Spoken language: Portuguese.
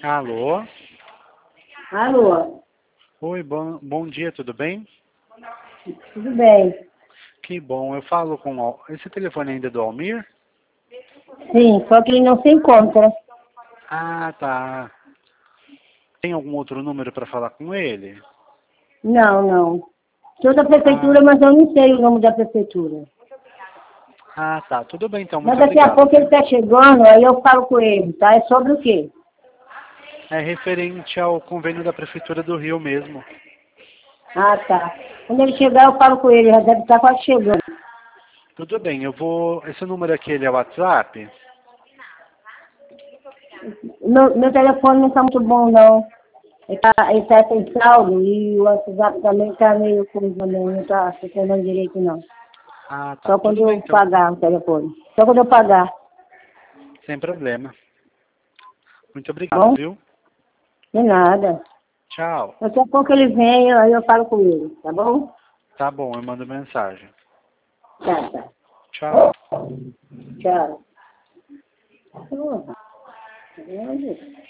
Alô? Alô, Oi, bom dia, tudo bem? tudo bem? Que bom, eu falo com... Esse telefone ainda é do Almir? Sim, só que ele não se encontra. Ah, tá. Tem algum outro número para falar com ele? Não. Sou da prefeitura, Ah, mas eu não sei o nome da prefeitura. tá. Tudo bem, então. Mas Muito daqui a obrigado, pouco ele viu? está chegando, aí eu falo com ele, tá? É sobre o quê? É referente ao convênio da Prefeitura do Rio mesmo. Ah, tá. Quando ele chegar, eu falo com ele, já deve estar quase chegando. Tudo bem, eu vou... Esse número aqui, ele é WhatsApp? Meu telefone não está muito bom, não. Ele tá sem saldo e o WhatsApp também está meio coisa também, não está funcionando direito, não. Ah, tá. Só quando Tudo bem, eu então. pagar o telefone. Só quando eu pagar, Sem problema. Muito tá obrigado, bom? viu? De nada. Tchau. Daqui a pouco ele vem, aí eu falo com ele, tá bom? Tá bom, eu mando mensagem. Tá. Tchau. Tchau. Porra,